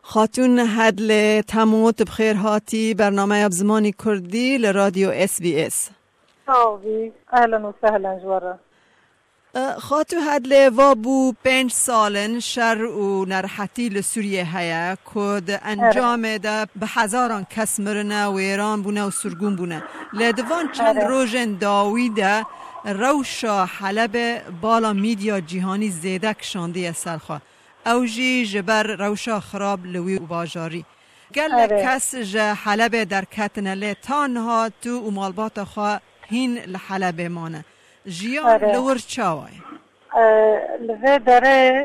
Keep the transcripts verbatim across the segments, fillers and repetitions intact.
خاتون هدل تموت بخیر هاتی برنامه اب زمانی کردی لرادیو اس بی اس. آوی اهلا و سهلا جوارا. خاتو هدل و بو پنج سالن شر و نرحتی لسوریه هیا کد انجام ده به هزاران کس مرنه و ایران بونه و سرگون بونه لدوان چند روژن داویده روشا حلب بالا میدیا جهانی زیده کشانده سرخواه اوجی جبر روشا خراب لوی و باجاری گل کس جه حلب در کتنه لی تانها تو و مالبات خواه هین لحلب مانه جیان لور چاوای لذا داره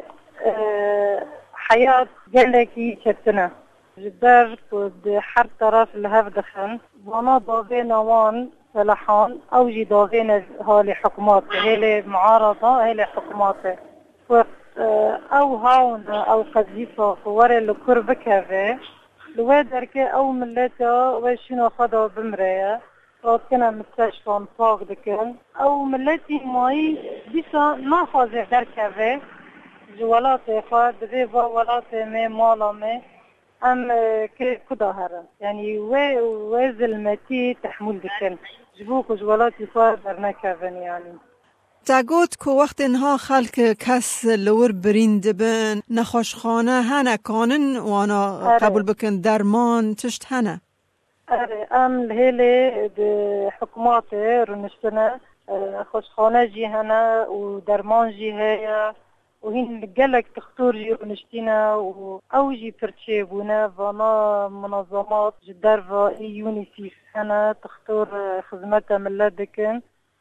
حياة جلكي كتنا جدار كود حر طرف لهف دخن وانا ضاغين وان فلحان او جي ضاغين هالي حكومات هالي معارضة هالي حكومات او هاون او قذيفة فواري لكر بكافي لوادرك او ملتا وشنو خدا بمرايا كنا مستشفى مصاغ دكان او ملتي ماي بيسا نافذ دركافي جوالات خاد ريبا ولات مي مالا مي ام كدا هرا يعني وي وزلمتي تحمل دكان جبوك جوالاتي خاد درنكافن يعني تاگوت که وقت انها خلق کس لور بریند بن نخوشخانه هنه کانن وانا قبول بکن درمان تشت هنه اره ام الهيلي بحكومات رنشتنا خوشخانه جي هنا ودرمان جي هيا وهين قالك تختور جي رنشتنا او جي برتشيبونا فانا منظمات جدار فا يونيسيف هنا تختور خدمتها من لدكن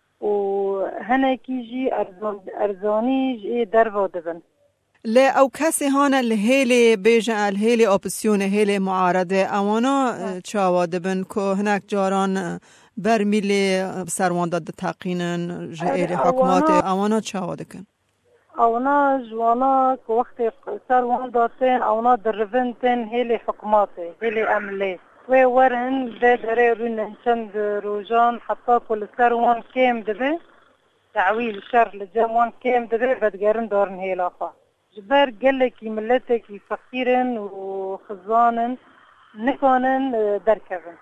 وهنا كيجي ارزان ارزاني جي درفا دبن لی او کسی هانه الهیلی بیجه الهیلی اپسیون هیلی معارضه اوانا چاواده بن که هنک جاران برمیلی سروانداد تقینن جهیل حکمات اوانا چاواده کن اوانا جوانا که وقتی سرواندادتن اوانا درفنتن هیلی حکمات هیلی عملی و ورهن ده داره رون چند روزان حتی کل سروان کم دبه تعویل شر لجموان کم دبه بدگرن دارن هیلا خواه جبر قالكي ملتكي فقيرن وخزانن نكونن دركبن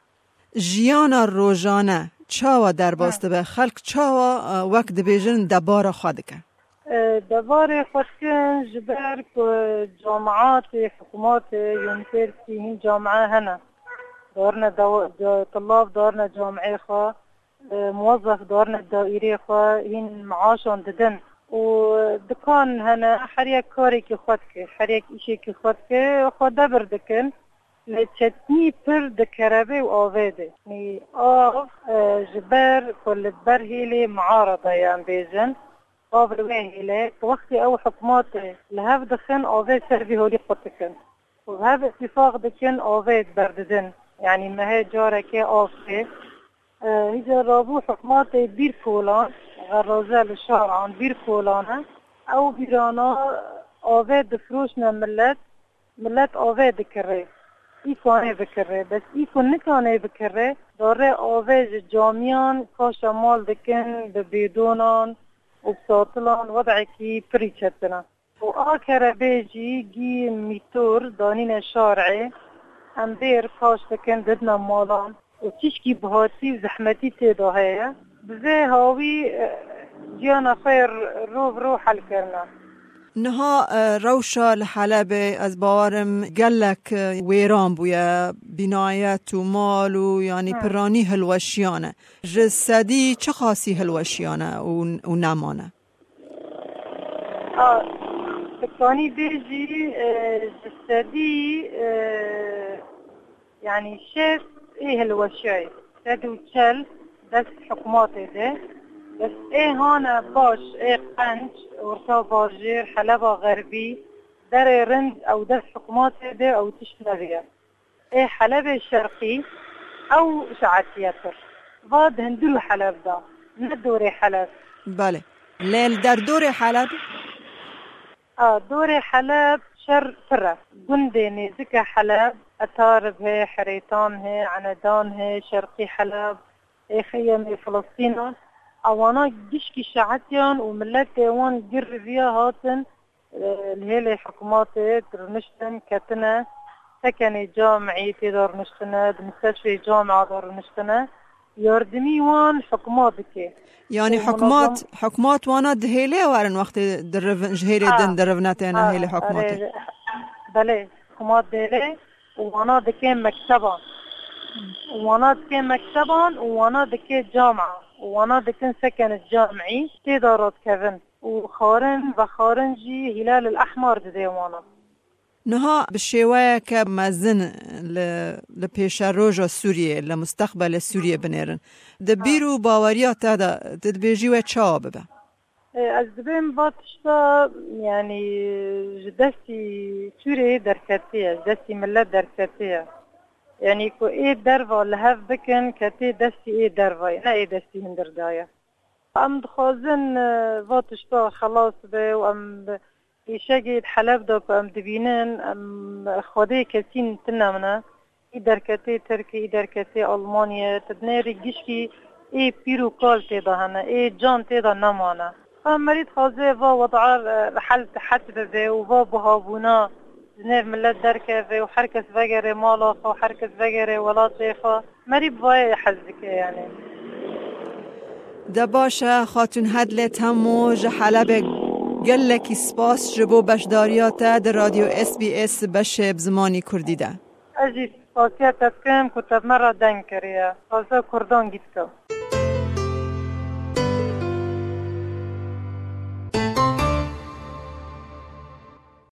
جيانا روجانا چاوا در باسته به خلق چاوا وقت بیجن دبار خودکن دبار خودکن جبر جامعات حكومات يونيفرسيتي هين جامعة هنا دارنا دو... طلاب دارنا جامعة خوا موظف دارنا الدائري خوا هين معاشان ددن ودكان هنا حريك كاري كي خودك حريك إشي كي خودك خدا بردكن لتشتني پر دكرابي وآواده يعني آف جبر كل برهيلي معارضة يعني بيجن آف الوهيلي وقتي أو حكومات لهاف دخن آواد سربي هولي خودكن وهذا اتفاق دكن آواد برددن يعني ما هي جاركي آفه هيجا رابو حكومات بير فولان غرازة للشارع بير فولانة أو بيرانا آواد فروشنا ملت ملت آواد كره إيكاني بكره بس إيكان نكاني بكره داره آواد جاميان كاشا مال دكن ببيدونان وبساطلان وضعكي بريشتنا وآكره بيجي جي ميتور دانين الشارعي هم بير كاش دكن ددنا مالان وتشكي بهاتي وزحمتي تداهيه بزه هاوی جیانا خیر روح روح حل کرنا نها روشا لحلب از باورم گلک ویران بویا بنایت و مال و یعنی پرانی هلوشیانه جسدی چه خاصی هلوشیانه و, و نمانه آه تکانی بیجی جسدی يعني شاف ايه هلوشیای تدو چل دست حكوماتي ده بس ايه هانا باش ايه قنج ورطا باجير حلبة غربي دار رند او دست حكوماتي ده او تشنغيه ايه حلبة شرقي او شعاتياتر بعد هندلو حلب ده ندوري حلب بله ليل در دور حلب اه دوري حلب شر فرة قندي نيزك حلب اتارب هي حريتان هي عندان هي شرقي حلب خيام فلسطين اوانا جشكي شعاتيان وملات وان جر فيها هاتن الهيلة حكومات درنشتن كتنا سكن جامعي تدار نشتنا مستشفى جامعة دار نشتنا يردمي وان حكومات كي يعني حكومات حكومات وانا دهيلة وارن وقت درفن جهيلة دن درفناتنا هيلة حكومات بله حكومات دهيلة وانا دكي مكتبا وانا دكي مكتبا وانا دكي جامعة وانا دكي سكن الجامعي تدارات كفن وخارن وخارنجي هلال الأحمر ديوانا نها بالشواية كمزن لبيش الروجة سوريا لمستقبل سوريا بنيرن دبيرو باوريات هذا تدبيجي وشاب بقى از دبیم باتشتا يعني جدستي سوريا دركاتية جدستي ملت دركاتية يعني كو ايه درفا لهف بكن كتي دستي ايه درفا لا ايه دستي من دردايا ام دخوزن باتشتا خلاص بي وام يشاقي حلب دوك ام دبينن ام خودي كتين تنامنا اي دركاتي تركي اي دركاتي ألمانيا تدنيري جيشكي اي بيرو كال تيدا هنا اي جان تيدا نمانا مريض خازي فا وضعار حل تحتب في وفا بهابونا جنيف ملت دركة في وحركة فقري مالاخ وحركة فقري ولاتيخا مريض فاي حزك يعني دباشا خاتون هدلت همو جحلب قلك سپاس جبو بشدارياتا در راديو اس بي اس بش بزماني كردي ده اجي سپاسيات تكم كتب مرة دنكريا خازي كردان جيتكم